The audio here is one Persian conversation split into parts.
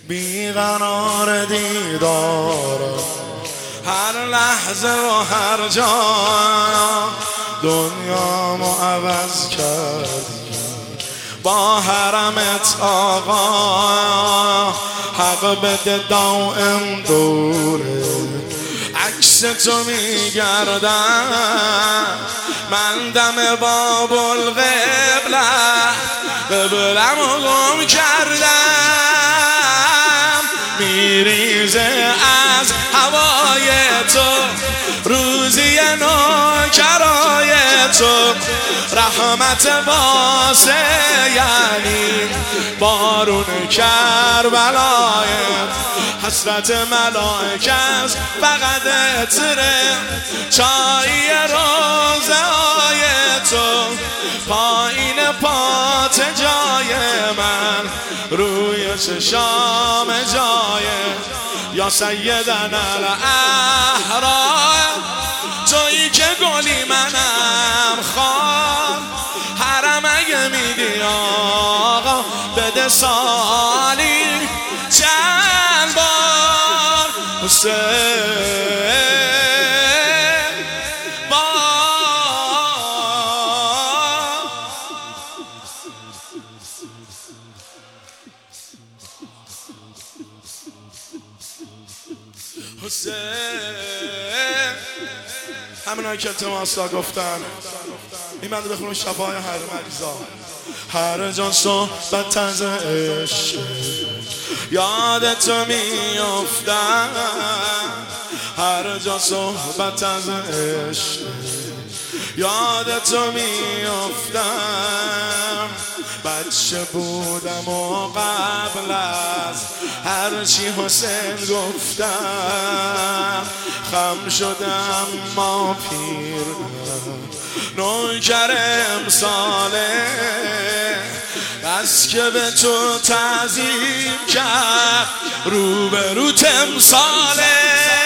بیقرار دیدارم هر لحظه و هر جا دنیامو عوض کردی با حرمت آقا. حق بده دائم دوره عکس تو میگردم من دم باب القبله قبلم رو گم کردم. میریزه از هوای تو روزی نوکرای تو رحمت واسه یعنی بارون کربلای حسرت ملائکه است فقط اتره چای روزه های تو پایین پات جای من روی چشام جای یا سیدنا الاحرار تویی که گلی منم خان حرم اگه میدی آقا بده سالی چند بار حسین حسین همینایی که التماسا گفتن این بنده بخونم شفاهای هر مریضا. هر جان صحبت از عشق یادت میافتم هر جان صحبت از عشق یادت میافتم. بچه بودم و قبل از هرچی حسین گفتم خم شدم ما پیرم نوکر امساله بس که به تو تعظیم کرد روبرو تمثاله.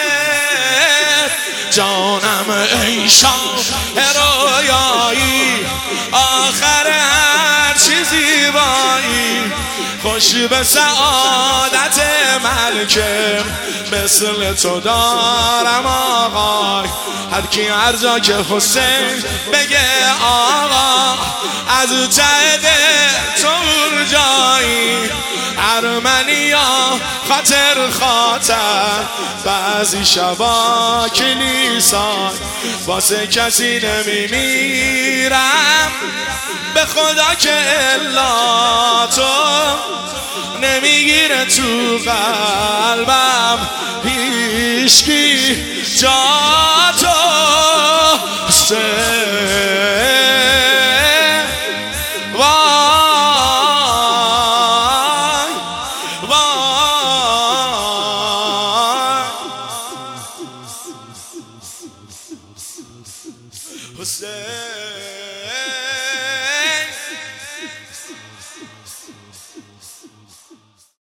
جانم ای شاه رویایی آخر هر چی زیبایی خوش به سعادت ملکه مثل تو دارم آقای. هر کی هر جا که حسین بگه آقا از ته تو جایی ارمنیا خاطر خاطر بعضی شبا کلیسا واسه کسی نمیمیرم به خدا که الا تو نمیگیره تو قلبم هیچکی جا تو حسین